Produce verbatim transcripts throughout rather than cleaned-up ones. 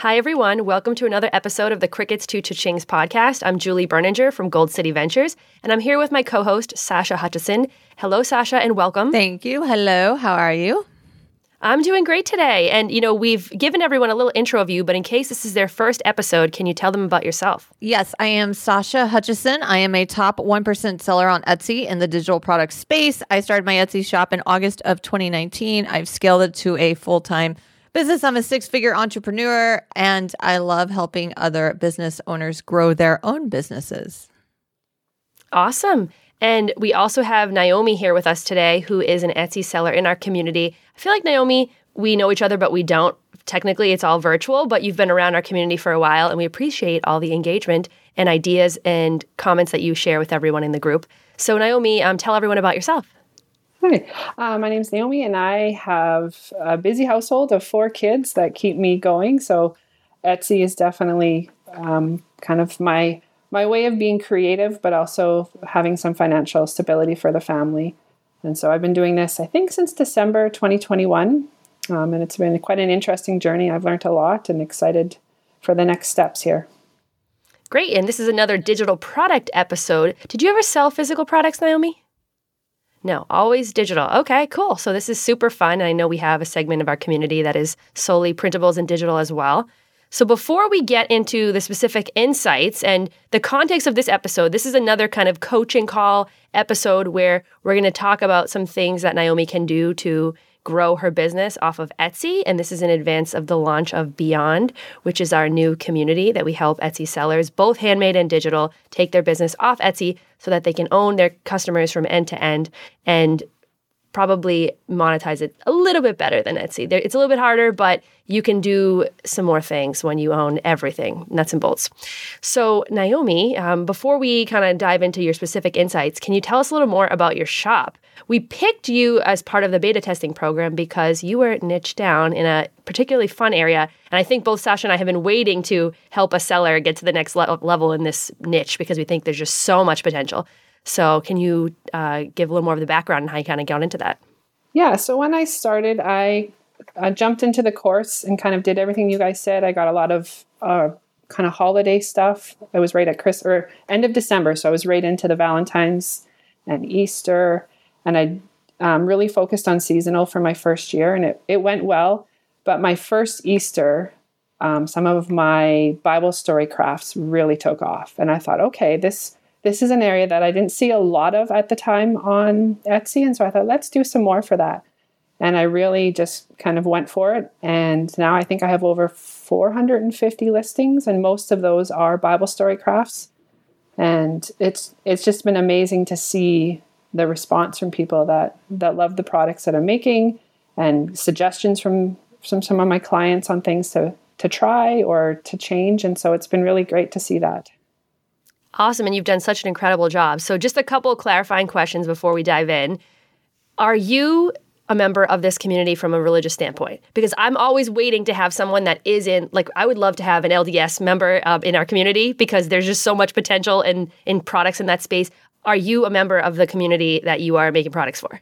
Hi, everyone. Welcome to another episode of the Crickets to Cha-Chings podcast. I'm Julie Berninger from Gold City Ventures, and I'm here with my co-host, Sasha Hutchison. Hello, Sasha, and welcome. Thank you. Hello. How are you? I'm doing great today. And, you know, we've given everyone a little intro of you, but in case this is their first episode, can you tell them about yourself? Yes, I am Sasha Hutchison. I am a top one percent seller on Etsy in the digital product space. I started my Etsy shop in August of twenty nineteen. I've scaled it to a full-time business. I'm a six-figure entrepreneur, and I love helping other business owners grow their own businesses. Awesome. And we also have Naomi here with us today, who is an Etsy seller in our community. I feel like, Naomi, we know each other, but we don't. Technically, it's all virtual, but you've been around our community for a while, and we appreciate all the engagement and ideas and comments that you share with everyone in the group. So, Naomi, um, tell everyone about yourself. Hi, uh, my name's Naomi, and I have a busy household of four kids that keep me going. So Etsy is definitely um, kind of my my way of being creative, but also having some financial stability for the family. And so I've been doing this, I think, since December twenty twenty-one, um, and it's been quite an interesting journey. I've learned a lot and excited for the next steps here. Great, and this is another digital product episode. Did you ever sell physical products, Naomi? No, always digital. Okay, cool. So this is super fun. I know we have a segment of our community that is solely printables and digital as well. So before we get into the specific insights and the context of this episode, this is another kind of coaching call episode where we're going to talk about some things that Naomi can do to grow her business off of Etsy. And this is in advance of the launch of Beyond, which is our new community that we help Etsy sellers, both handmade and digital, take their business off Etsy so that they can own their customers from end to end and probably monetize it a little bit better than Etsy. It's a little bit harder, but you can do some more things when you own everything, nuts and bolts. So Naomi, um, before we kind of dive into your specific insights, can you tell us a little more about your shop? We picked you as part of the beta testing program because you were niched down in a particularly fun area. And I think both Sasha and I have been waiting to help a seller get to the next le- level in this niche because we think there's just so much potential. So can you uh, give a little more of the background on how you kind of got into that? Yeah, so when I started, I uh, jumped into the course and kind of did everything you guys said. I got a lot of uh, kind of holiday stuff. I was right at Chris or end of December, so I was right into the Valentine's and Easter, and I um, really focused on seasonal for my first year, and it, it went well. But my first Easter, um, some of my Bible story crafts really took off, and I thought, okay, this This is an area that I didn't see a lot of at the time on Etsy. And so I thought, let's do some more for that. And I really just kind of went for it. And now I think I have over four hundred fifty listings, and most of those are Bible story crafts. And it's it's just been amazing to see the response from people that, that love the products that I'm making, and suggestions from, from some of my clients on things to, to try or to change. And so it's been really great to see that. Awesome, and you've done such an incredible job. So just a couple of clarifying questions before we dive in. Are you a member of this community from a religious standpoint? Because I'm always waiting to have someone that is in, like, I would love to have an L D S member uh, in our community because there's just so much potential in, in products in that space. Are you a member of the community that you are making products for?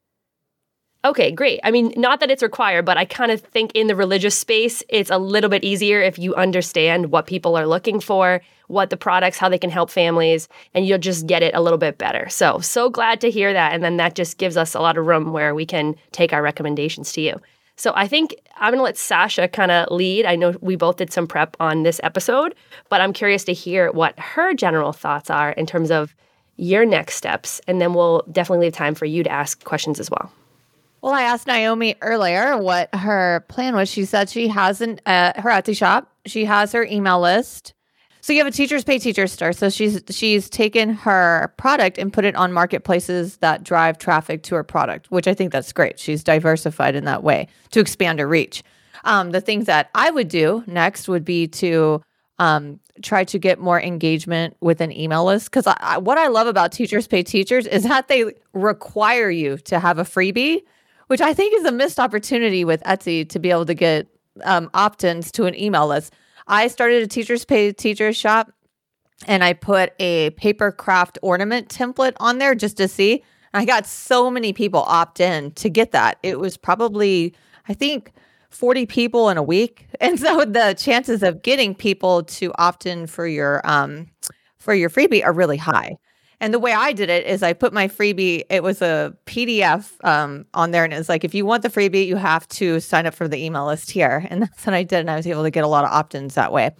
Okay, great. I mean, not that it's required, but I kind of think in the religious space, it's a little bit easier if you understand what people are looking for, what the products, how they can help families, and you'll just get it a little bit better. So, so glad to hear that. And then that just gives us a lot of room where we can take our recommendations to you. So I think I'm going to let Sasha kind of lead. I know we both did some prep on this episode, but I'm curious to hear what her general thoughts are in terms of your next steps. And then we'll definitely leave time for you to ask questions as well. Well, I asked Naomi earlier what her plan was. She said she has an, uh, her Etsy shop. She has her email list. So you have a Teachers Pay Teachers store. So she's she's taken her product and put it on marketplaces that drive traffic to her product, which I think that's great. She's diversified in that way to expand her reach. Um, the things that I would do next would be to um, try to get more engagement with an email list. Because I, I, what I love about Teachers Pay Teachers is that they require you to have a freebie, which I think is a missed opportunity with Etsy to be able to get um, opt-ins to an email list. I started a Teachers Pay Teachers shop, and I put a paper craft ornament template on there just to see. I got so many people opt in to get that. It was probably, I think, forty people in a week. And so the chances of getting people to opt in for your um for your freebie are really high. And the way I did it is I put my freebie, it was a P D F um, on there. And it's like, if you want the freebie, you have to sign up for the email list here. And that's what I did. And I was able to get a lot of opt-ins that way.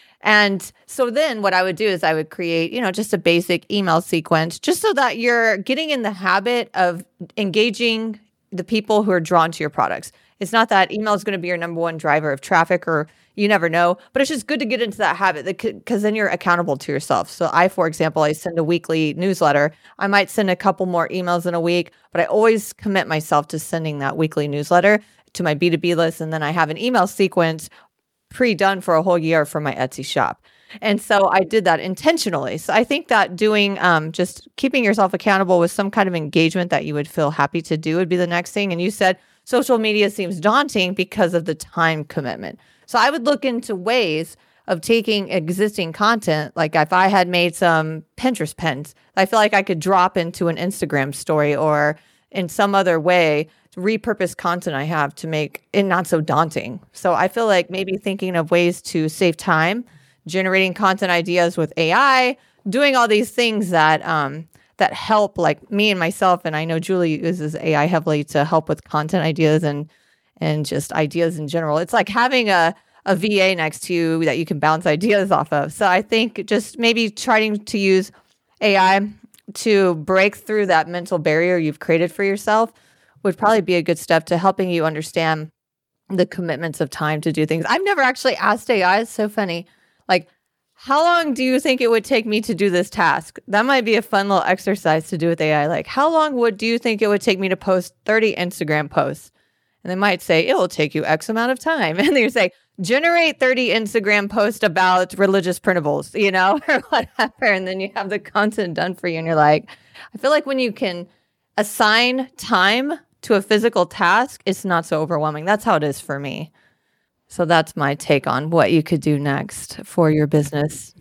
And so then what I would do is I would create, you know, just a basic email sequence, just so that you're getting in the habit of engaging the people who are drawn to your products. It's not that email is going to be your number one driver of traffic, or you never know, but it's just good to get into that habit, because then you're accountable to yourself. So I, for example, I send a weekly newsletter. I might send a couple more emails in a week, but I always commit myself to sending that weekly newsletter to my B two B list. And then I have an email sequence pre-done for a whole year for my Etsy shop. And so I did that intentionally. So I think that doing, um, just keeping yourself accountable with some kind of engagement that you would feel happy to do would be the next thing. And you said social media seems daunting because of the time commitment. So I would look into ways of taking existing content. Like if I had made some Pinterest pins, I feel like I could drop into an Instagram story or in some other way repurpose content I have to make it not so daunting. So I feel like maybe thinking of ways to save time, generating content ideas with A I, doing all these things that um, that help, like me and myself, and I know Julie uses A I heavily to help with content ideas and and just ideas in general. It's like having a, a V A next to you that you can bounce ideas off of. So I think just maybe trying to use A I to break through that mental barrier you've created for yourself would probably be a good step to helping you understand the commitments of time to do things. I've never actually asked A I. It's so funny. Like, how long do you think it would take me to do this task? That might be a fun little exercise to do with A I. Like, how long would do you think it would take me to post thirty Instagram posts? And they might say, it will take you X amount of time. And then you say, generate thirty Instagram posts about religious printables, you know, or whatever. And then you have the content done for you. And you're like, I feel like when you can assign time to a physical task, it's not so overwhelming. That's how it is for me. So that's my take on what you could do next for your business.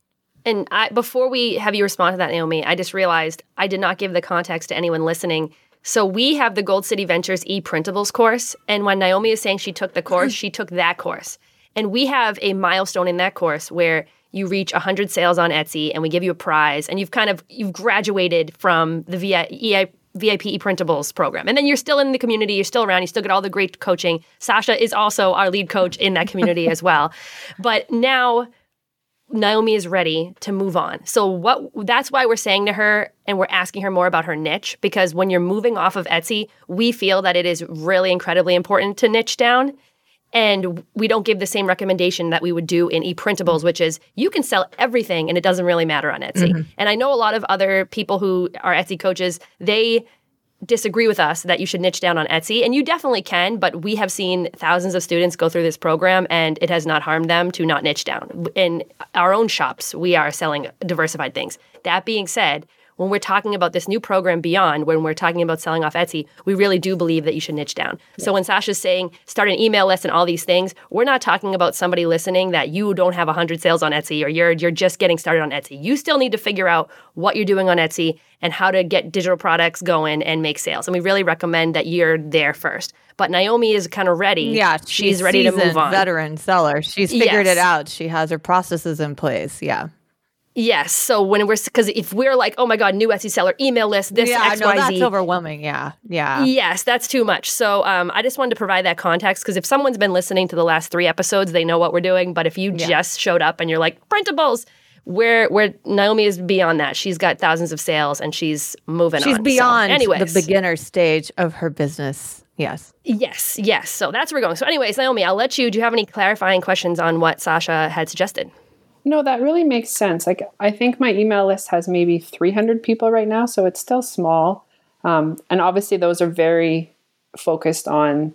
And I, before we have you respond to that, Naomi, I just realized I did not give the context to anyone listening. So we have the Gold City Ventures ePrintables course. And when Naomi is saying she took the course, she took that course. And we have a milestone in that course where you reach one hundred sales on Etsy and we give you a prize. And you've kind of, you've graduated from the V I, V I P ePrintables program. And then you're still in the community, you're still around, you still get all the great coaching. Sasha is also our lead coach in that community as well. But now Naomi is ready to move on. So what that's why we're saying to her and we're asking her more about her niche, because when you're moving off of Etsy, we feel that it is really incredibly important to niche down. And we don't give the same recommendation that we would do in ePrintables, which is you can sell everything and it doesn't really matter on Etsy. Mm-hmm. And I know a lot of other people who are Etsy coaches, they disagree with us that you should niche down on Etsy. And you definitely can, but we have seen thousands of students go through this program and it has not harmed them to not niche down. In our own shops, we are selling diversified things. That being said, when we're talking about this new program Beyond, when we're talking about selling off Etsy, we really do believe that you should niche down. Yeah. So when Sasha's saying start an email list and all these things, we're not talking about somebody listening that you don't have one hundred sales on Etsy or you're you're just getting started on Etsy. You still need to figure out what you're doing on Etsy and how to get digital products going and make sales. And we really recommend that you're there first. But Naomi is kind of ready. Yeah, she's, she's ready to move on. Veteran seller. She's figured yes. it out. She has her processes in place. Yeah. Yes. So when we're, because if we're like, oh my God, new Etsy seller email list, this yeah, X Y Z. No, that's overwhelming. Yeah. Yeah. Yes, that's too much. So um, I just wanted to provide that context because if someone's been listening to the last three episodes, they know what we're doing. But if you yeah. just showed up and you're like, printables, where where Naomi is beyond that. She's got thousands of sales and she's moving she's on. She's beyond so, anyways. the beginner stage of her business. Yes. Yes. Yes. So that's where we're going. So anyways, Naomi, I'll let you, do you have any clarifying questions on what Sasha had suggested? No, that really makes sense. Like, I think my email list has maybe three hundred people right now, so it's still small. Um, and obviously those are very focused on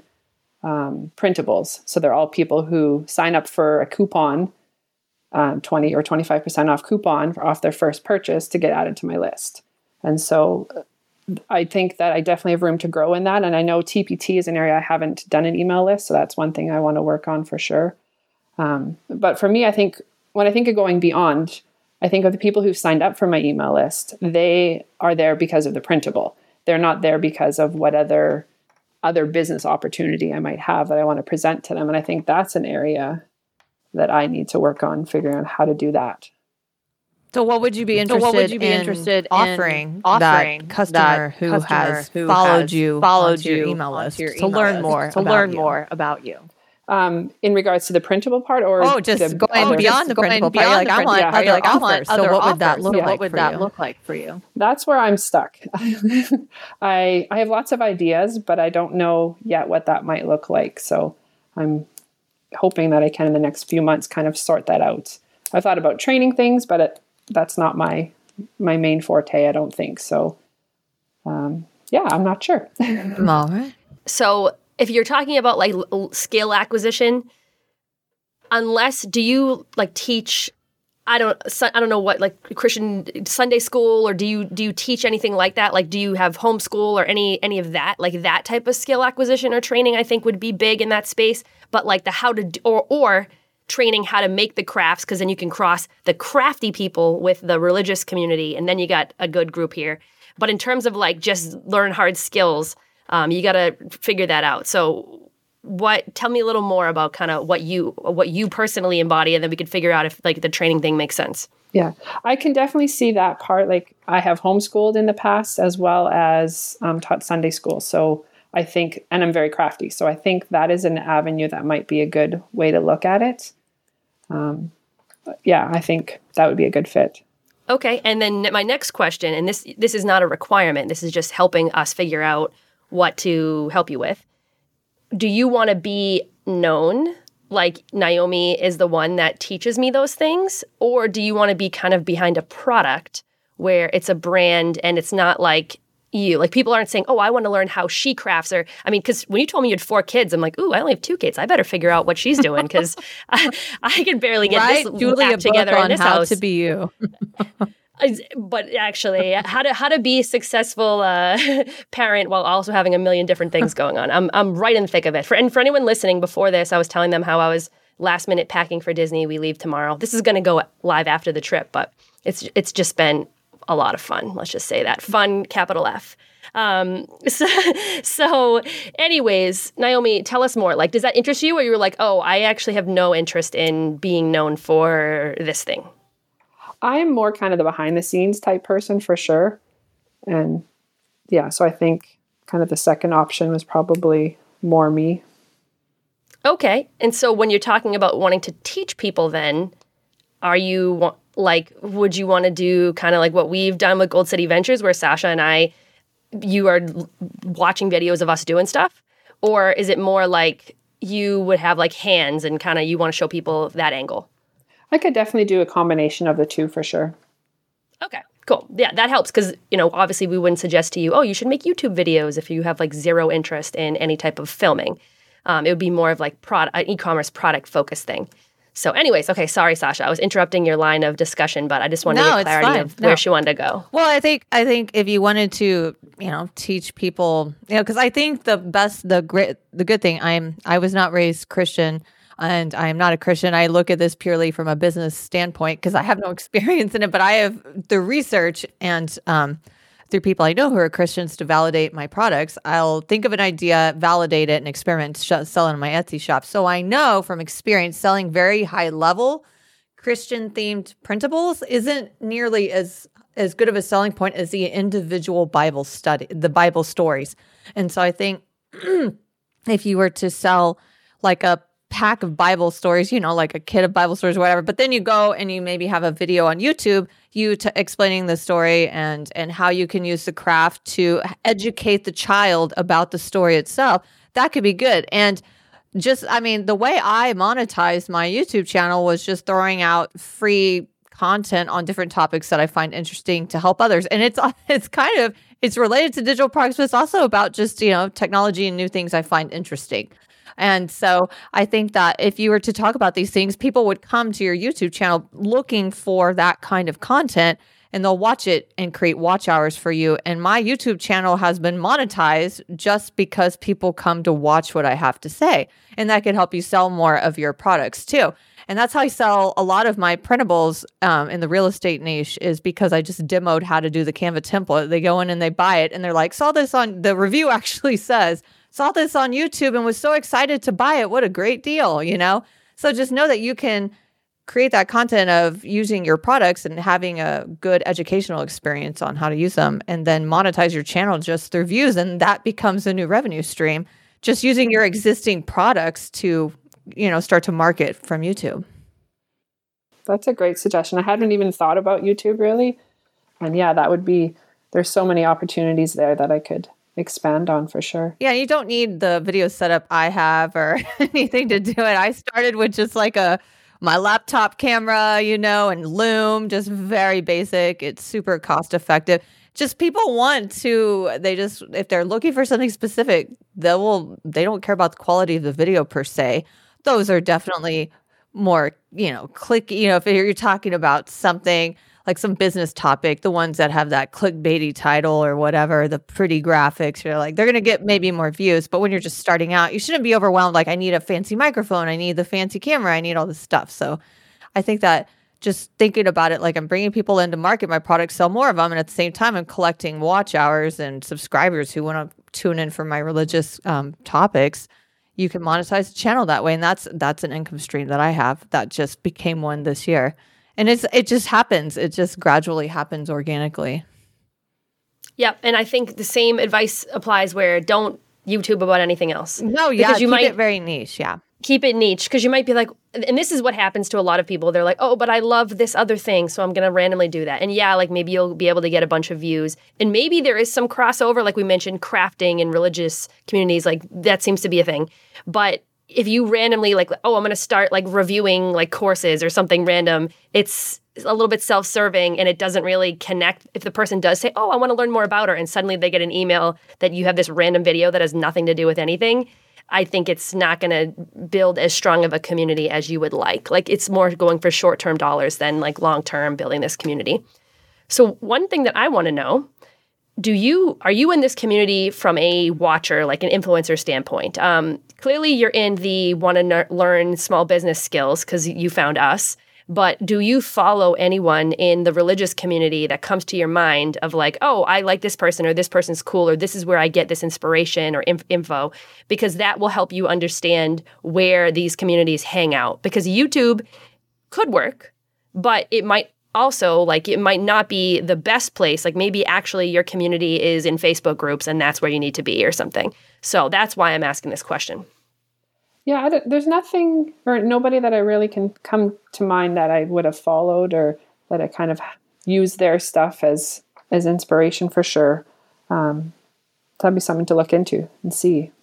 um, printables. So they're all people who sign up for a coupon, um, twenty or twenty-five percent off coupon for, off their first purchase to get added to my list. And so I think that I definitely have room to grow in that. And I know T P T is an area I haven't done an email list, so that's one thing I want to work on for sure. Um, but for me, I think when I think of going beyond, I think of the people who've signed up for my email list. They are there because of the printable. They're not there because of what other other business opportunity I might have that I want to present to them. And I think that's an area that I need to work on figuring out how to do that. So what would you be interested, so what would you be in interested offering, in offering that customer that who customer has who followed has you followed onto your you email onto list your to email learn list more to about learn you? more about you? Um, in regards to the printable part, or Oh, just the going other- beyond the going printable part. beyond You're like, the I print- want yeah, other you're like, I want offers. So other what would that offers. look So like what would for that you? look like for you? That's where I'm stuck. I I have lots of ideas, but I don't know yet what that might look like. So I'm hoping that I can in the next few months kind of sort that out. I've thought about training things, but it, that's not my my main forte, I don't think. So um, yeah, I'm not sure. All right. So if you're talking about like l- skill acquisition, unless do you like teach? I don't. su- I don't know what like Christian Sunday school, or do you do you teach anything like that? Like, do you have homeschool or any any of that? Like that type of skill acquisition or training, I think would be big in that space. But like the how to do, or or training how to make the crafts, because then you can cross the crafty people with the religious community, and then you got a good group here. But in terms of like just learn hard skills, um, you got to figure that out. So. What? Tell me a little more about kind of what you what you personally embody, and then we could figure out if like the training thing makes sense. Yeah, I can definitely see that part. Like I have homeschooled in the past as well as um, taught Sunday school. So I think, and I'm very crafty. So I think that is an avenue that might be a good way to look at it. Um, yeah, I think that would be a good fit. Okay, and then my next question, and this this is not a requirement. This is just helping us figure out what to help you with. Do you want to be known like Naomi is the one that teaches me those things? Or do you want to be kind of behind a product where it's a brand and it's not like you? Like people aren't saying, oh, I want to learn how she crafts. Or, I mean, because when you told me you had four kids, I'm like, ooh, I only have two kids. I better figure out what she's doing because I, I can barely get Right? this Julie, app a book together on in this how house. to be you. But actually, how to how to be a successful uh, parent while also having a million different things going on. I'm I'm right in the thick of it. For and for anyone listening, before this, I was telling them how I was last minute packing for Disney. We leave tomorrow. This is going to go live after the trip, but it's it's just been a lot of fun. Let's just say that fun, capital F. Um, so, so, anyways, Naomi, tell us more. Like, does that interest you, or you were like, oh, I actually have no interest in being known for this thing? I'm more kind of the behind the scenes type person for sure. And yeah, so I think kind of the second option was probably more me. Okay. And so when you're talking about wanting to teach people then, are you wa- like, would you want to do kind of like what we've done with Gold City Ventures where Sasha and I, you are l- watching videos of us doing stuff? Or is it more like you would have like hands and kind of you want to show people that angle? I could definitely do a combination of the two for sure. Okay, cool. Yeah, that helps because, you know, obviously we wouldn't suggest to you, oh, you should make YouTube videos if you have like zero interest in any type of filming. Um, it would be more of like product, an e-commerce product focused thing. So anyways, okay, sorry, Sasha. I was interrupting your line of discussion, but I just wanted No, to get it's clarity fine. of where No. she wanted to go. Well, I think I think if you wanted to, you know, teach people, you know, because I think the best, the great, the good thing, I'm I was not raised Christian, and I am not a Christian. I look at this purely from a business standpoint because I have no experience in it, but I have the research and um, through people I know who are Christians to validate my products. I'll think of an idea, validate it, and experiment, sh- sell it in my Etsy shop. So I know from experience selling very high level Christian themed printables isn't nearly as as good of a selling point as the individual Bible study, the Bible stories. And so I think if you were to sell like a pack of Bible stories, you know, like a kit of Bible stories or whatever, but then you go and you maybe have a video on YouTube, you t- explaining the story and and how you can use the craft to educate the child about the story itself, that could be good. And just, I mean, the way I monetized my YouTube channel was just throwing out free content on different topics that I find interesting to help others. And it's it's kind of, it's related to digital products, but it's also about just, you know, technology and new things I find interesting. And so I think that if you were to talk about these things, people would come to your YouTube channel looking for that kind of content, and they'll watch it and create watch hours for you. And my YouTube channel has been monetized just because people come to watch what I have to say. And that could help you sell more of your products too. And that's how I sell a lot of my printables um, in the real estate niche, is because I just demoed how to do the Canva template. They go in and they buy it and they're like, saw this on the review actually says saw this on YouTube and was so excited to buy it. What a great deal, you know? So just know that you can create that content of using your products and having a good educational experience on how to use them, and then monetize your channel just through views. And that becomes a new revenue stream, just using your existing products to, you know, start to market from YouTube. That's a great suggestion. I hadn't even thought about YouTube really. And yeah, that would be, there's so many opportunities there that I could expand on for sure. Yeah, you don't need the video setup I have or anything to do it. I started with just like a my laptop camera, you know, and Loom, just very basic. It's super cost effective. Just people want to, they just, if they're looking for something specific, they will, they don't care about the quality of the video per se. Those are definitely more, you know, click, you know, if you're talking about something like some business topic, the ones that have that clickbaity title or whatever, the pretty graphics, you're like, they're going to get maybe more views. But when you're just starting out, you shouldn't be overwhelmed. Like, I need a fancy microphone. I need the fancy camera. I need all this stuff. So I think that just thinking about it, like I'm bringing people into market, my products sell more of them. And at the same time, I'm collecting watch hours and subscribers who want to tune in for my religious um, topics. You can monetize the channel that way. And that's, that's an income stream that I have that just became one this year. And it's it just happens. It just gradually happens organically. Yep. And I think the same advice applies where don't YouTube about anything else. No, yeah. Because you keep might it very niche. Yeah. Keep it niche, because you might be like, and this is what happens to a lot of people. They're like, oh, but I love this other thing, so I'm going to randomly do that. And yeah, like maybe you'll be able to get a bunch of views. And maybe there is some crossover, like we mentioned, crafting in religious communities, like that seems to be a thing. But if you randomly like, oh, I'm going to start like reviewing like courses or something random, it's a little bit self-serving and it doesn't really connect. If the person does say, oh, I want to learn more about her, and suddenly they get an email that you have this random video that has nothing to do with anything, I think it's not going to build as strong of a community as you would like. Like it's more going for short-term dollars than like long-term building this community. So one thing that I want to know, do you, are you in this community from a watcher, like an influencer standpoint? Um, clearly you're in the want to n- learn small business skills because you found us, but do you follow anyone in the religious community that comes to your mind of like, oh, I like this person, or this person's cool, or this is where I get this inspiration or inf- info, because that will help you understand where these communities hang out. Because YouTube could work, but it might also, like, it might not be the best place. Like maybe actually your community is in Facebook groups and that's where you need to be or something. So that's why I'm asking this question. Yeah, I don't, there's nothing or nobody that I really can come to mind that I would have followed or that I kind of use their stuff as as inspiration for sure. Um, that'd be something to look into and see.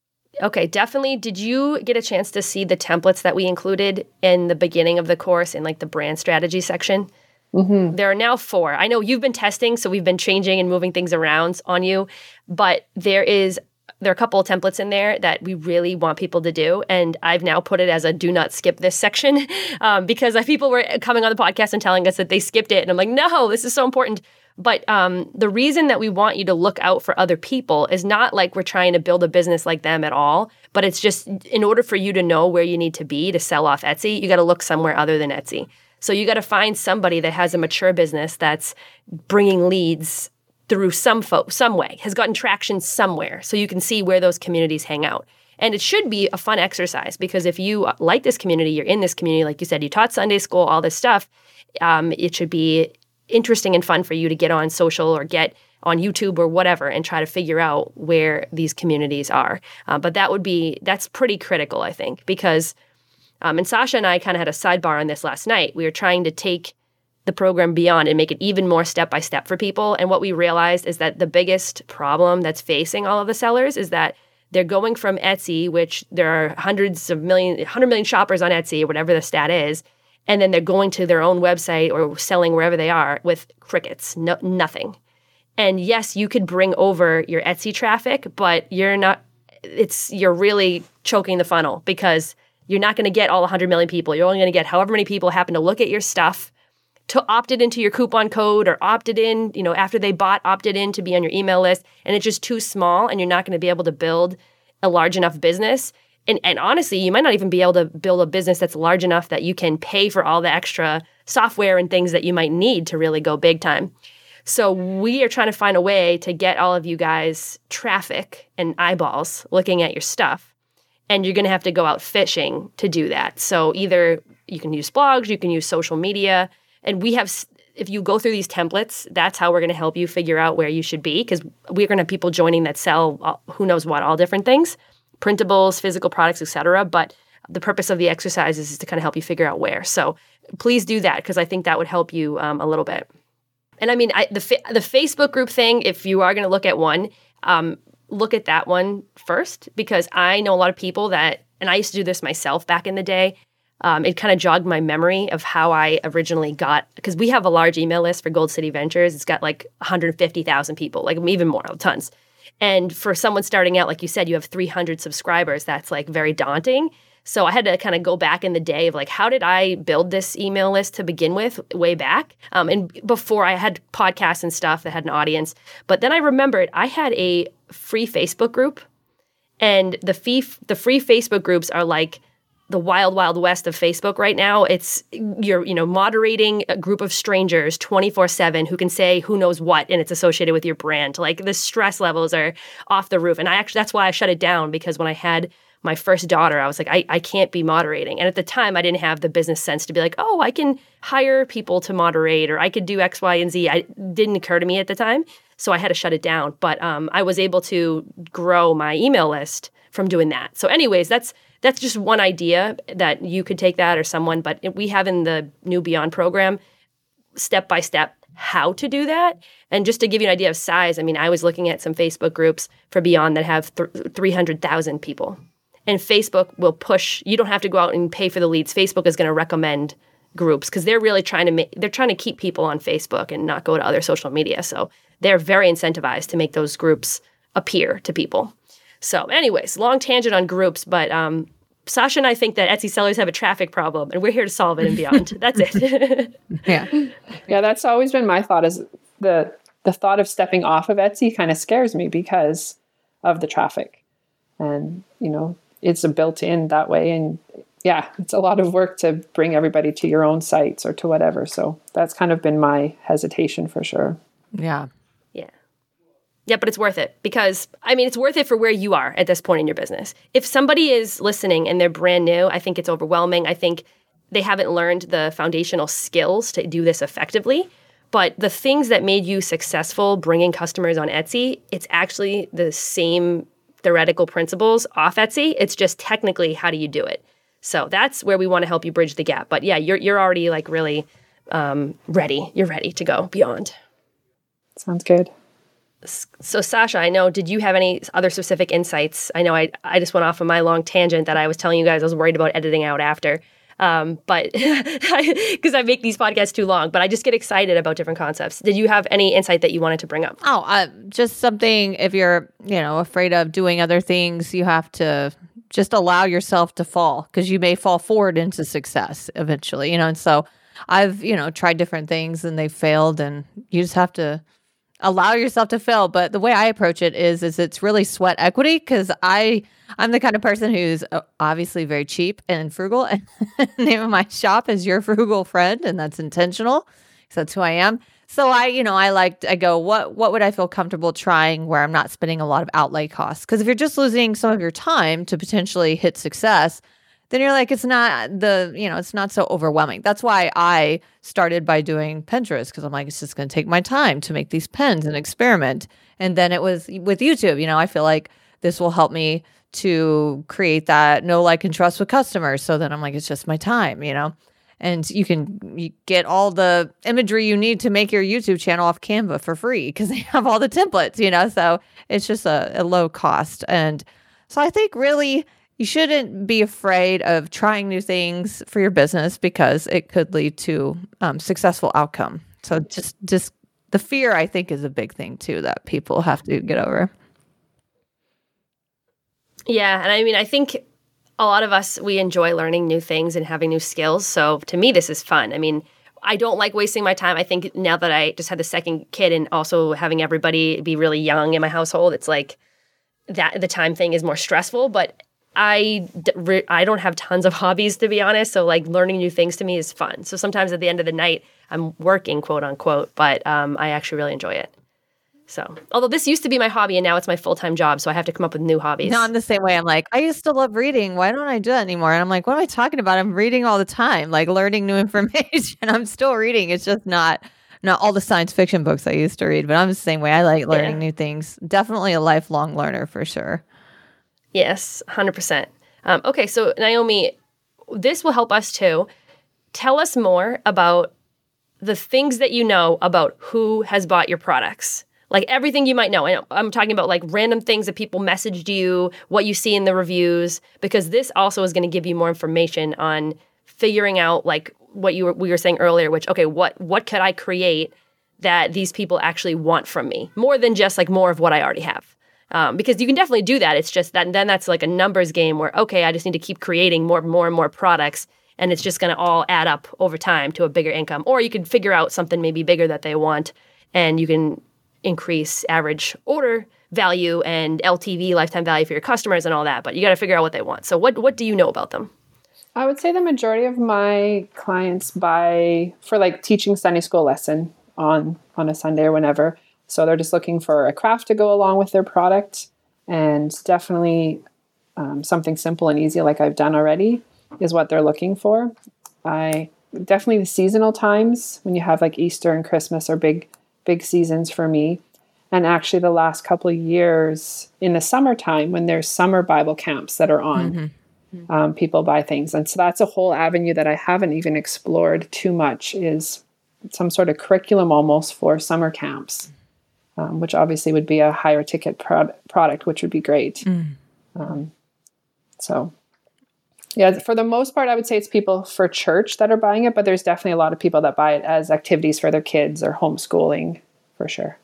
Okay, definitely. Did you get a chance to see the templates that we included in the beginning of the course in like the brand strategy section? Mm-hmm. There are now four. I know you've been testing, so we've been changing and moving things around on you, but there is there are a couple of templates in there that we really want people to do, and I've now put it as a do not skip this section um, because people were coming on the podcast and telling us that they skipped it, and I'm like, no, this is so important. But um, the reason that we want you to look out for other people is not like we're trying to build a business like them at all, but it's just in order for you to know where you need to be to sell off Etsy, you got to look somewhere other than Etsy. So you got to find somebody that has a mature business that's bringing leads through some fo- some way, has gotten traction somewhere, so you can see where those communities hang out. And it should be a fun exercise, because if you like this community, you're in this community, like you said, you taught Sunday school, all this stuff, um, it should be interesting and fun for you to get on social or get on YouTube or whatever and try to figure out where these communities are. Uh, but that would be, that's pretty critical, I think, because, um, and Sasha and I kind of had a sidebar on this last night. We were trying to take the program beyond and make it even more step-by-step for people. And what we realized is that the biggest problem that's facing all of the sellers is that they're going from Etsy, which there are hundreds of million, one hundred million shoppers on Etsy or whatever the stat is, and then they're going to their own website or selling wherever they are with crickets, no, nothing. And yes, you could bring over your Etsy traffic, but you're not, it's, you're really choking the funnel, because you're not going to get all one hundred million people. You're only going to get however many people happen to look at your stuff, to opted into your coupon code, or opted in, you know, after they bought, opted in to be on your email list. And it's just too small, and you're not going to be able to build a large enough business. And, and honestly, you might not even be able to build a business that's large enough that you can pay for all the extra software and things that you might need to really go big time. So we are trying to find a way to get all of you guys traffic and eyeballs looking at your stuff. And you're going to have to go out fishing to do that. So either you can use blogs, you can use social media. And we have, if you go through these templates, that's how we're going to help you figure out where you should be. Because we're going to have people joining that sell all, who knows what, all different things, printables, physical products, et cetera. But the purpose of the exercises is to kind of help you figure out where. So please do that, because I think that would help you um, a little bit. And I mean, I, the fa- the Facebook group thing, if you are going to look at one, um, look at that one first, because I know a lot of people that, and I used to do this myself back in the day. Um, it kind of jogged my memory of how I originally got, because we have a large email list for Gold City Ventures. It's got like one hundred fifty thousand people, like even more, tons. And for someone starting out, like you said, you have three hundred subscribers. That's like very daunting. So I had to kind of go back in the day of like, how did I build this email list to begin with way back? Um, and before I had podcasts and stuff that had an audience. But then I remembered I had a free Facebook group, and the fee, the free Facebook groups are like the wild, wild west of Facebook right now. It's you're, you know, moderating a group of strangers twenty-four seven who can say who knows what, and it's associated with your brand. Like the stress levels are off the roof. And I actually, that's why I shut it down, because when I had my first daughter, I was like, I, I can't be moderating. And at the time, I didn't have the business sense to be like, oh, I can hire people to moderate, or I could do X, Y, and Z. It didn't occur to me at the time. So I had to shut it down. But um, I was able to grow my email list from doing that. So anyways, that's that's just one idea that you could take that or someone. But we have in the new Beyond program, step by step, how to do that. And just to give you an idea of size, I mean, I was looking at some Facebook groups for Beyond that have th- three hundred thousand people. And Facebook will push, you don't have to go out and pay for the leads. Facebook is going to recommend groups, because they're really trying to make, they're trying to keep people on Facebook and not go to other social media. So they're very incentivized to make those groups appear to people. So anyways, long tangent on groups, but um, Sasha and I think that Etsy sellers have a traffic problem, and we're here to solve it and beyond. That's it. Yeah. Yeah, that's always been my thought, is the the thought of stepping off of Etsy kind of scares me because of the traffic. And, you know, it's a built-in that way. And yeah, it's a lot of work to bring everybody to your own sites or to whatever. So that's kind of been my hesitation for sure. Yeah. Yeah. Yeah, but it's worth it, because, I mean, it's worth it for where you are at this point in your business. If somebody is listening and they're brand new, I think it's overwhelming. I think they haven't learned the foundational skills to do this effectively. But the things that made you successful bringing customers on Etsy, it's actually the same theoretical principles off Etsy. It's just technically, how do you do it? So that's where we want to help you bridge the gap. But yeah, you're you're already like really um, ready. You're ready to go beyond. Sounds good. So Sasha, I know, did you have any other specific insights? I know I I just went off on my long tangent that I was telling you guys I was worried about editing out after. Um, but because I make these podcasts too long, but I just get excited about different concepts. Did you have any insight that you wanted to bring up? Oh, uh, just something, if you're, you know, afraid of doing other things, you have to just allow yourself to fall, because you may fall forward into success eventually, you know? And so I've, you know, tried different things and they failed, and you just have to allow yourself to fail. But the way I approach it is, is it's really sweat equity, because I, I'm the kind of person who's obviously very cheap and frugal. And the name of my shop is Your Frugal Friend, and that's intentional, because that's who I am. So I, you know, I like, I go, what, what would I feel comfortable trying where I'm not spending a lot of outlay costs? Because if you're just losing some of your time to potentially hit success, then you're like, it's not the, you know, it's not so overwhelming. That's why I started by doing Pinterest, because I'm like, it's just going to take my time to make these pins and experiment. And then it was with YouTube, you know, I feel like this will help me to create that know, like, and trust with customers. So then I'm like, it's just my time, you know, and you can you get all the imagery you need to make your YouTube channel off Canva for free, because they have all the templates, you know, so it's just a, a low cost. And so I think really, you shouldn't be afraid of trying new things for your business, because it could lead to um, successful outcome. So just, just the fear, I think, is a big thing too that people have to get over. Yeah, and I mean, I think a lot of us, we enjoy learning new things and having new skills. So to me, this is fun. I mean, I don't like wasting my time. I think now that I just had the second kid and also having everybody be really young in my household, it's like that the time thing is more stressful. But I, d- re- I don't have tons of hobbies, to be honest. So like learning new things to me is fun. So sometimes at the end of the night, I'm working, quote unquote, but um, I actually really enjoy it. So, although this used to be my hobby and now it's my full-time job, so I have to come up with new hobbies. No, I'm the same way. I'm like, I used to love reading. Why don't I do that anymore? And I'm like, what am I talking about? I'm reading all the time, like learning new information. I'm still reading. It's just not not all the science fiction books I used to read, but I'm the same way. I like learning yeah. new things. Definitely a lifelong learner for sure. Yes, one hundred percent. Um, okay, so Naomi, this will help us too. Tell us more about the things that you know about who has bought your products. Like everything you might know. I know. I'm talking about like random things that people messaged you, what you see in the reviews, because this also is going to give you more information on figuring out like what you were, we were saying earlier, which, okay, what what could I create that these people actually want from me? More than just like more of what I already have. Um, because you can definitely do that. It's just that then that's like a numbers game where, okay, I just need to keep creating more, more and more products. And it's just going to all add up over time to a bigger income. Or you could figure out something maybe bigger that they want and you can increase average order value and L T V, lifetime value for your customers and all that. But you got to figure out what they want. So what what do you know about them? I would say the majority of my clients buy for like teaching Sunday school lesson on, on a Sunday or whenever. So they're just looking for a craft to go along with their product, and definitely um, something simple and easy like I've done already is what they're looking for. I definitely the seasonal times when you have like Easter and Christmas are big big seasons for me. And actually the last couple of years in the summertime when there's summer Bible camps that are on, mm-hmm. um, people buy things. And so that's a whole avenue that I haven't even explored too much, is some sort of curriculum almost for summer camps, um, which obviously would be a higher ticket pro- product, which would be great. Mm. Um, so yeah, for the most part, I would say it's people for church that are buying it, but there's definitely a lot of people that buy it as activities for their kids or homeschooling, for sure.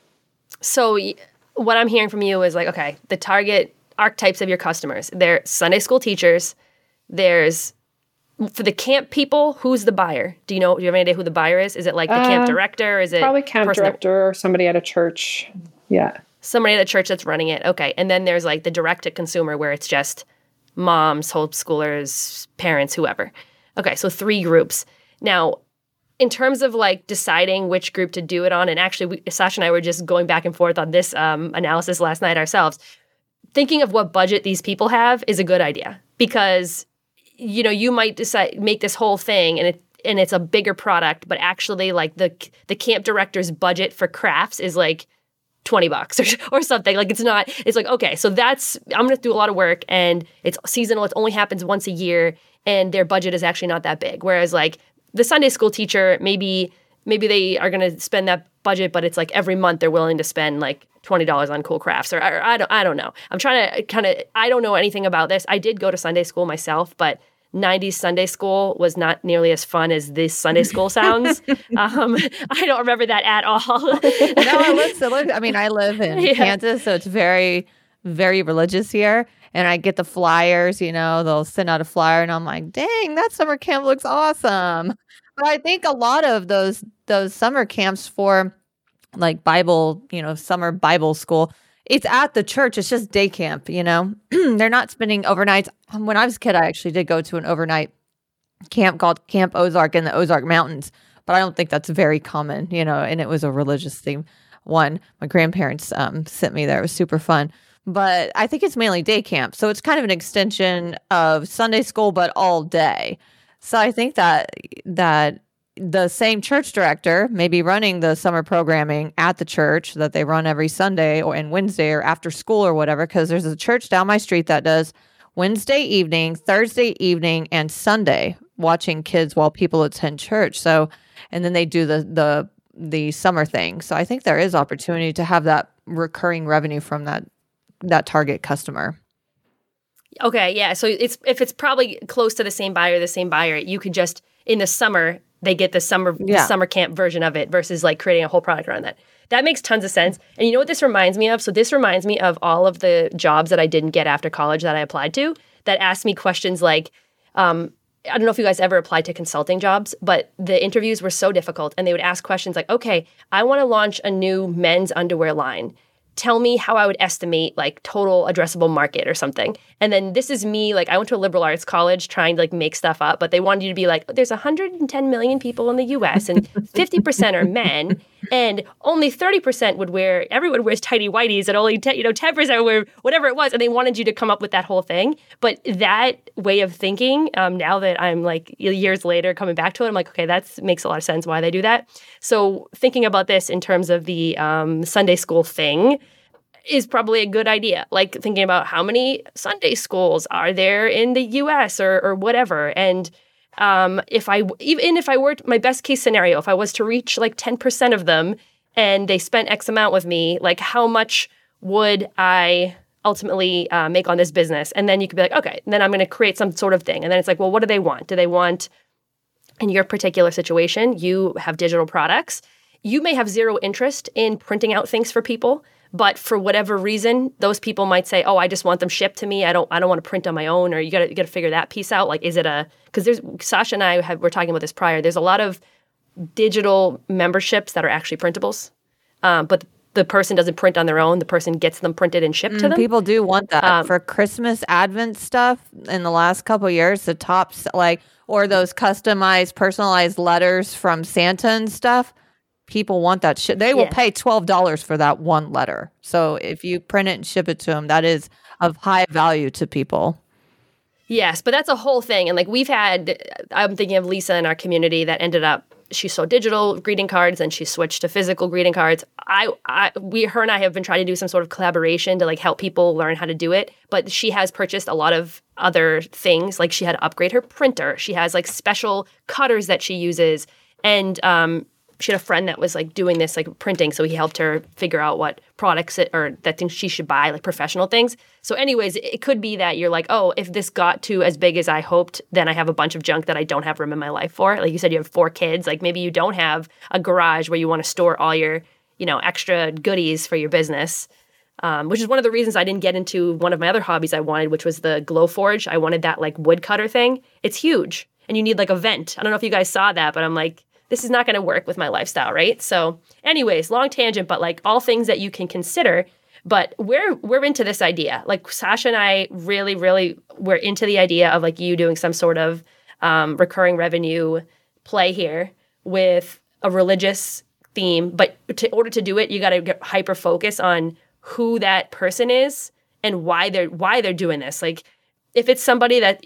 So what I'm hearing from you is like, okay, the target archetypes of your customers, they're Sunday school teachers. There's, for the camp people, who's the buyer? Do you know, do you have any idea who the buyer is? Is it like the uh, camp director? Is it probably camp director that, or somebody at a church? Yeah. Somebody at a church that's running it. Okay. And then there's like the direct to consumer where it's just moms, homeschoolers, parents, whoever. Okay, so three groups. Now, in terms of like deciding which group to do it on, and actually we, Sasha and I were just going back and forth on this um, analysis last night ourselves, thinking of what budget these people have is a good idea, because, you know, you might decide make this whole thing and it and it's a bigger product, but actually like the the camp director's budget for crafts is like twenty bucks or, or something. Like it's not, it's like, okay, so that's, I'm going to do a lot of work and it's seasonal. It only happens once a year and their budget is actually not that big. Whereas like the Sunday school teacher, maybe, maybe they are going to spend that budget, but it's like every month they're willing to spend like twenty dollars on cool crafts or, or I don't, I don't know. I'm trying to kind of, I don't know anything about this. I did go to Sunday school myself, but nineties Sunday school was not nearly as fun as this Sunday school sounds. um, I don't remember that at all. No, I live, so live, I mean, I live in yeah. Kansas, so it's very, very religious here. And I get the flyers, you know, they'll send out a flyer and I'm like, dang, that summer camp looks awesome. But I think a lot of those, those summer camps for like Bible, you know, summer Bible school, it's at the church. It's just day camp, you know. They're not spending overnights. When I was a kid, I actually did go to an overnight camp called Camp Ozark in the Ozark Mountains, but I don't think that's very common, you know, and it was a religious theme one. My grandparents um, sent me there. It was super fun. But I think it's mainly day camp. So it's kind of an extension of Sunday school, but all day. So I think that that the same church director may be running the summer programming at the church that they run every Sunday or and Wednesday or after school or whatever, because there's a church down my street that does Wednesday evening, Thursday evening, and Sunday watching kids while people attend church. So, and then they do the the the summer thing. So I think there is opportunity to have that recurring revenue from that that target customer. Okay, yeah. So it's if it's probably close to the same buyer, the same buyer, you could just in the summer they get the summer yeah. the summer camp version of it versus like creating a whole product around that. That makes tons of sense. And you know what this reminds me of? So this reminds me of all of the jobs that I didn't get after college that I applied to that asked me questions like, um, I don't know if you guys ever applied to consulting jobs, but the interviews were so difficult and they would ask questions like, okay, I want to launch a new men's underwear line. tell me how I would estimate like total addressable market or something. And then this is me, like I went to a liberal arts college trying to like make stuff up, but they wanted you to be like, there's one hundred ten million people in the U S and fifty percent are men and only thirty percent would wear, everyone wears tighty whities and only ten, you know, ten percent would wear whatever it was. And they wanted you to come up with that whole thing. But that way of thinking, um, now that I'm like years later coming back to it, I'm like, okay, that makes a lot of sense why they do that. So thinking about this in terms of the um, Sunday school thing, is probably a good idea. Like thinking about how many Sunday schools are there in the U S or or whatever. And um, if I, even if I were, my best case scenario, if I was to reach like ten percent of them and they spent X amount with me, like how much would I ultimately uh, make on this business? And then you could be like, okay, then I'm going to create some sort of thing. And then it's like, well, what do they want? Do they want, in your particular situation, you have digital products. You may have zero interest in printing out things for people. But for whatever reason, those people might say, "Oh, I just want them shipped to me. I don't. I don't want to print on my own." Or you got to you got to figure that piece out. Like, is it a? Because there's Sasha and I have were talking about this prior. There's a lot of digital memberships that are actually printables, um, but the person doesn't print on their own. The person gets them printed and shipped mm, to them. People do want that um, for Christmas Advent stuff. In the last couple of years, the tops like or those customized, personalized letters from Santa and stuff. People want that shit. They will yeah. pay twelve dollars for that one letter. So if you print it and ship it to them, that is of high value to people. Yes, but that's a whole thing. And like we've had, I'm thinking of Lisa in our community that ended up, she sold digital greeting cards and she switched to physical greeting cards. I, I, we, her and I have been trying to do some sort of collaboration to like help people learn how to do it. But she has purchased a lot of other things. Like she had to upgrade her printer. She has like special cutters that she uses. And, um, she had a friend that was like doing this like printing, so he helped her figure out what products it, or that things she should buy, like professional things. So anyways, it could be that you're like, oh, if this got to as big as I hoped, then I have a bunch of junk that I don't have room in my life for. Like you said, you have four kids. Like maybe you don't have a garage where you want to store all your, you know, extra goodies for your business. Um, which is one of the reasons I didn't get into one of my other hobbies I wanted, which was the Glowforge. I wanted that like woodcutter thing. It's huge, and you need like a vent. I don't know if you guys saw that, but I'm like, this is not going to work with my lifestyle, right? So anyways, long tangent, but like all things that you can consider. But we're we're into this idea. Like Sasha and I really, really we're into the idea of like you doing some sort of um, recurring revenue play here with a religious theme. But to, in order to do it, you got to get hyper focus on who that person is and why they're why they're doing this. Like if it's somebody that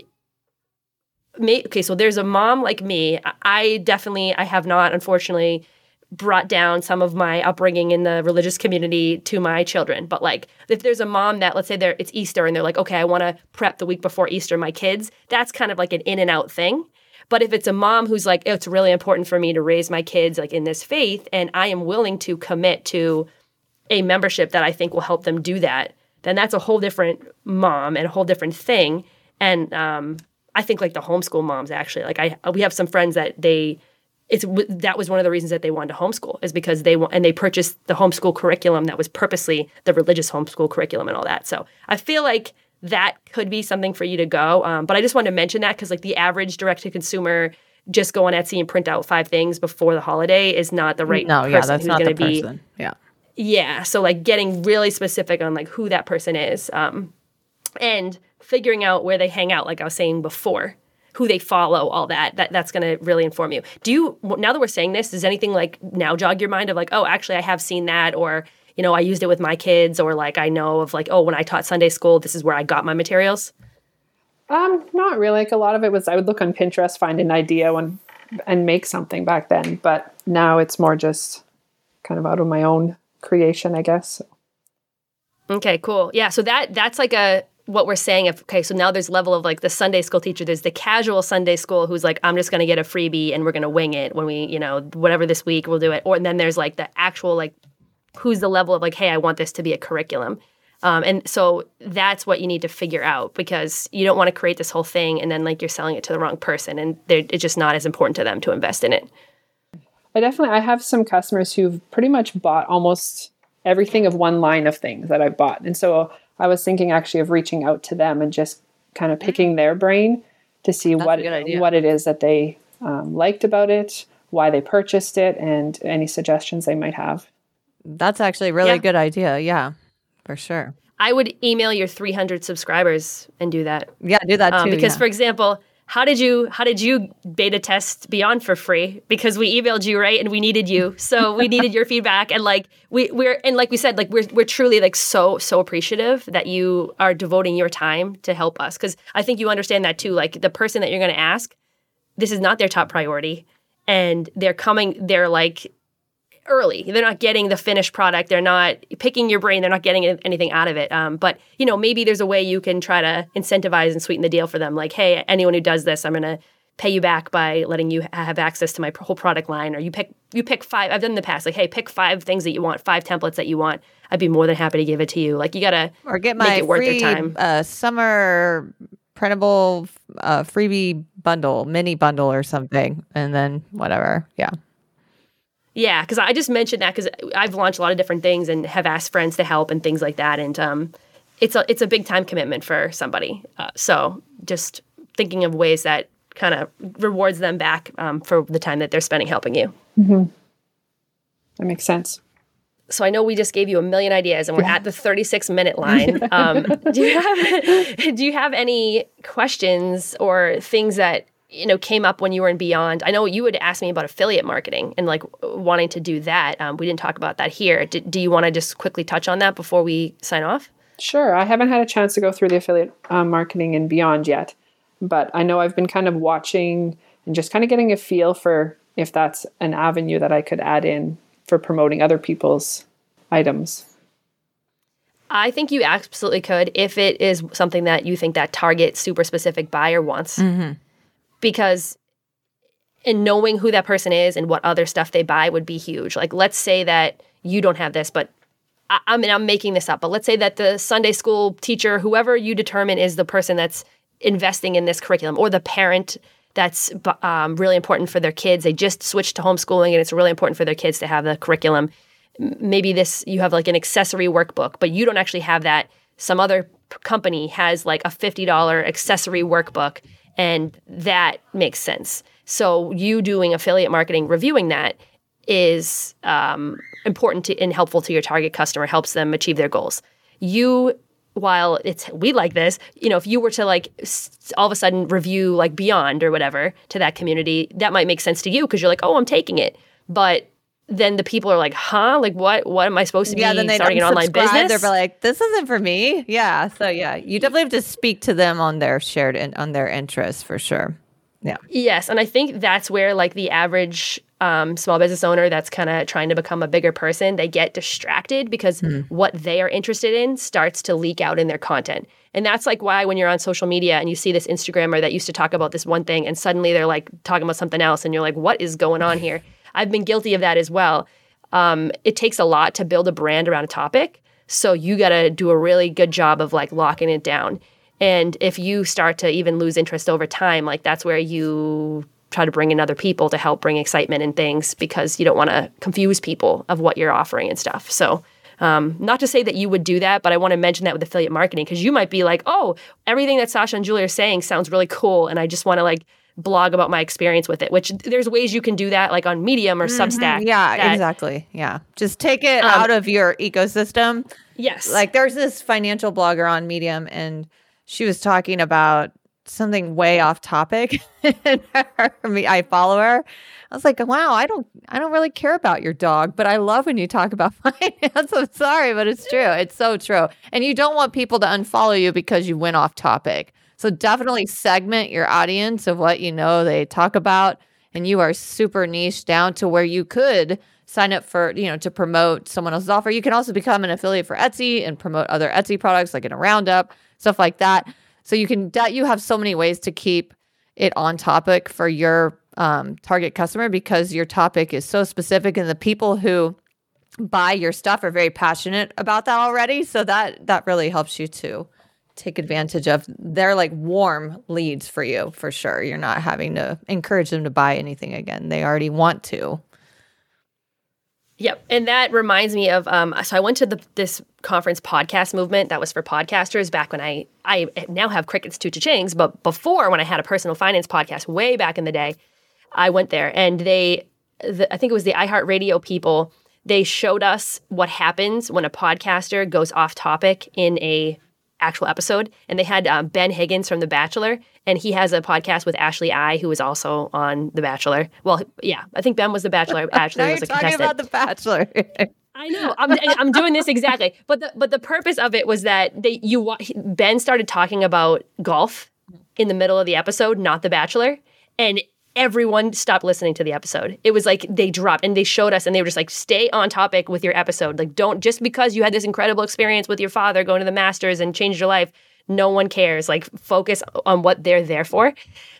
May, okay, so there's a mom like me. I definitely, I have not, unfortunately, brought down some of my upbringing in the religious community to my children. But like, if there's a mom that, let's say they're, it's Easter and they're like, okay, I want to prep the week before Easter my kids, that's kind of like an in and out thing. But if it's a mom who's like, it's really important for me to raise my kids like in this faith, and I am willing to commit to a membership that I think will help them do that, then that's a whole different mom and a whole different thing. And, um, I think like the homeschool moms actually, like I, we have some friends that they, it's, that was one of the reasons that they wanted to homeschool is because they want, and they purchased the homeschool curriculum that was purposely the religious homeschool curriculum and all that. So I feel like that could be something for you to go. Um, but I just wanted to mention that because like the average direct to consumer, just go on Etsy and print out five things before the holiday is not the right no, person yeah, that's who's not going the to be. person. Yeah. Yeah. So like getting really specific on like who that person is. Um, and figuring out where they hang out, like I was saying before, who they follow, all that, that that's going to really inform you. Do you, now that we're saying this, does anything like now jog your mind of like, oh, actually I have seen that, or, you know, I used it with my kids, or like I know of like, oh, when I taught Sunday school, this is where I got my materials? Um, not really. Like a lot of it was I would look on Pinterest, find an idea and, and make something back then. But now it's more just kind of out of my own creation, I guess. Okay, cool. Yeah, so that that's like a, what we're saying, if, okay, so now there's level of like the Sunday school teacher, there's the casual Sunday school who's like, I'm just going to get a freebie and we're going to wing it when we, you know, whatever this week we'll do it. Or and then there's like the actual like, who's the level of like, hey, I want this to be a curriculum. Um, and so that's what you need to figure out, because you don't want to create this whole thing and then like you're selling it to the wrong person and it's just not as important to them to invest in it. I definitely, I have some customers who've pretty much bought almost everything of one line of things that I've bought. And so I was thinking actually of reaching out to them and just kind of picking their brain to see That's what a good idea. what it is that they um, liked about it, why they purchased it, and any suggestions they might have. That's actually a really Yeah. good idea. Yeah. for sure. I would email your three hundred subscribers and do that. Yeah, do that too. Um, because, yeah. for example, how did you how did you beta test Beyond for free? Because we emailed you, right, and we needed you, so we needed your feedback. And like we we're and like we said, like we're we're truly like so so appreciative that you are devoting your time to help us. Because I think you understand that too. Like the person that you're going to ask, this is not their top priority, and they're coming. They're like. Early. They're not getting the finished product. They're not picking your brain. They're not getting anything out of it. Um, but, you know, maybe there's a way you can try to incentivize and sweeten the deal for them. Like, hey, anyone who does this, I'm going to pay you back by letting you have access to my whole product line. Or you pick you pick five. I've done in the past. Like, hey, pick five things that you want, five templates that you want. I'd be more than happy to give it to you. Like, you got to or get my make it worth free their time. Uh, summer printable uh, freebie bundle, mini bundle or something. And then whatever. Yeah. Yeah, because I just mentioned that because I've launched a lot of different things and have asked friends to help and things like that. And um, it's a it's a big time commitment for somebody. Uh, so just thinking of ways that kind of rewards them back um, for the time that they're spending helping you. Mm-hmm. That makes sense. So I know we just gave you a million ideas, and we're at the thirty-six minute line. Um, do you have do you have any questions or things that you know came up when you were in Beyond? I know you would ask me about affiliate marketing and like wanting to do that. Um, we didn't talk about that here. Do, do you want to just quickly touch on that before we sign off? Sure. I haven't had a chance to go through the affiliate uh, marketing and Beyond yet, but I know I've been kind of watching and just kind of getting a feel for if that's an avenue that I could add in for promoting other people's items. I think you absolutely could if it is something that you think that target super specific buyer wants. Mm-hmm. Because in knowing who that person is and what other stuff they buy would be huge. Like, let's say that you don't have this, but I, I mean, I'm making this up, but let's say that the Sunday school teacher, whoever you determine is the person that's investing in this curriculum, or the parent that's um, really important for their kids. They just switched to homeschooling and it's really important for their kids to have the curriculum. Maybe this, you have like an accessory workbook, but you don't actually have that. Some other p- company has like a fifty dollars accessory workbook, and that makes sense. So you doing affiliate marketing, reviewing that is um, important to, and helpful to your target customer, helps them achieve their goals. You, while it's, we like this, you know, if you were to like s- all of a sudden review like Beyond or whatever to that community, that might make sense to you because you're like, oh, I'm taking it. But then the people are like, huh? Like, what What am I supposed to yeah, be then they starting an don't online subscribe. business? They're like, this isn't for me. Yeah. So yeah, you definitely have to speak to them on their shared and on their interests for sure. Yeah. Yes. And I think that's where like the average um, small business owner that's kind of trying to become a bigger person, they get distracted because mm. what they are interested in starts to leak out in their content. And that's like why when you're on social media and you see this Instagrammer that used to talk about this one thing and suddenly they're like talking about something else and you're like, what is going on here? I've been guilty of that as well. Um, it takes a lot to build a brand around a topic. So you got to do a really good job of like locking it down. And if you start to even lose interest over time, like that's where you try to bring in other people to help bring excitement and things because you don't want to confuse people of what you're offering and stuff. So um, not to say that you would do that, but I want to mention that with affiliate marketing because you might be like, oh, everything that Sasha and Julie are saying sounds really cool. And I just want to like blog about my experience with it, which there's ways you can do that like on Medium or mm-hmm. Substack. Yeah, that, exactly. Yeah. Just take it um, out of your ecosystem. Yes. Like there's this financial blogger on Medium and she was talking about something way off topic. And her, me, I follow her. I was like, wow, I don't I don't really care about your dog, but I love when you talk about finance. I'm sorry, but it's true. It's so true. And you don't want people to unfollow you because you went off topic. So definitely segment your audience of what you know they talk about, and you are super niche down to where you could sign up for, you know, to promote someone else's offer. You can also become an affiliate for Etsy and promote other Etsy products like in a roundup, stuff like that. So you can, you have so many ways to keep it on topic for your um, target customer because your topic is so specific and the people who buy your stuff are very passionate about that already. So that, that really helps you to take advantage of. They're like warm leads for you for sure. You're not having to encourage them to buy anything again. They already want to. Yep. And that reminds me of, um, so I went to the, this conference podcast movement that was for podcasters back when I, I now have Crickets to Cha-chings, but before when I had a personal finance podcast way back in the day, I went there and they, the, I think it was the iHeartRadio people, they showed us what happens when a podcaster goes off topic in a actual episode. And they had um, Ben Higgins from The Bachelor, and he has a podcast with Ashley I, who was also on The Bachelor. Well, yeah, I think Ben was The Bachelor. Ashley now was a you're talking contestant. about The Bachelor. I know. I'm I'm doing this exactly. But the but the purpose of it was that they you wa- Ben started talking about golf in the middle of the episode, not The Bachelor, and everyone stopped listening to the episode. It was like they dropped and they showed us and they were just like, stay on topic with your episode. Like, don't, just because you had this incredible experience with your father going to the Masters and changed your life, no one cares. Like, focus on what they're there for.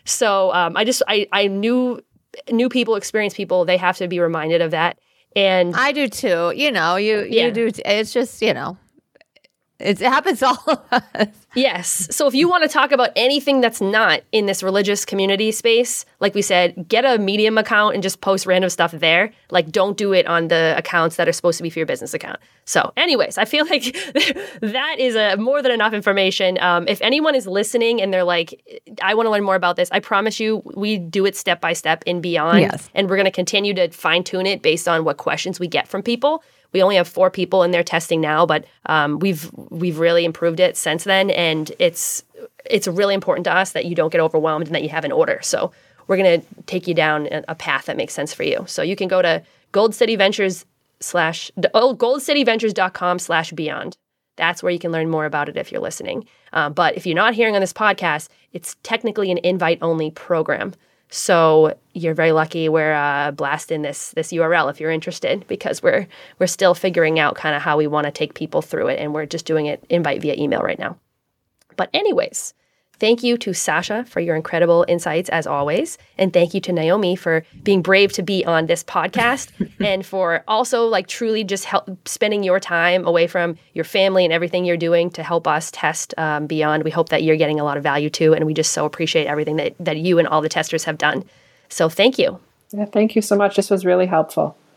So um, I just, I, I knew, new people, experienced people, they have to be reminded of that. And I do too. You know, you, you Yeah. do. T- it's just, you know, it's, it happens to all of us. Yes. So if you want to talk about anything that's not in this religious community space, like we said, get a Medium account and just post random stuff there. Like, don't do it on the accounts that are supposed to be for your business account. So anyways, I feel like that is a more than enough information. Um, if anyone is listening and they're like, I want to learn more about this, I promise you we do it step by step and beyond. Yes. And we're going to continue to fine tune it based on what questions we get from people. We only have four people in there testing now, but um, we've we've really improved it since then, and it's it's really important to us that you don't get overwhelmed and that you have an order. So we're going to take you down a path that makes sense for you. So you can go to Gold City Ventures slash oh, goldcityventures.com slash beyond. That's where you can learn more about it if you're listening. Um, but if you're not hearing on this podcast, it's technically an invite-only program. So you're very lucky we're uh, blasting this this U R L if you're interested, because we're we're still figuring out kind of how we want to take people through it, and we're just doing it invite via email right now. But anyways, thank you to Sasha for your incredible insights as always, and thank you to Naomi for being brave to be on this podcast and for also like truly just help spending your time away from your family and everything you're doing to help us test um, beyond. We hope that you're getting a lot of value too, and we just so appreciate everything that, that you and all the testers have done. So thank you. Yeah, thank you so much. This was really helpful.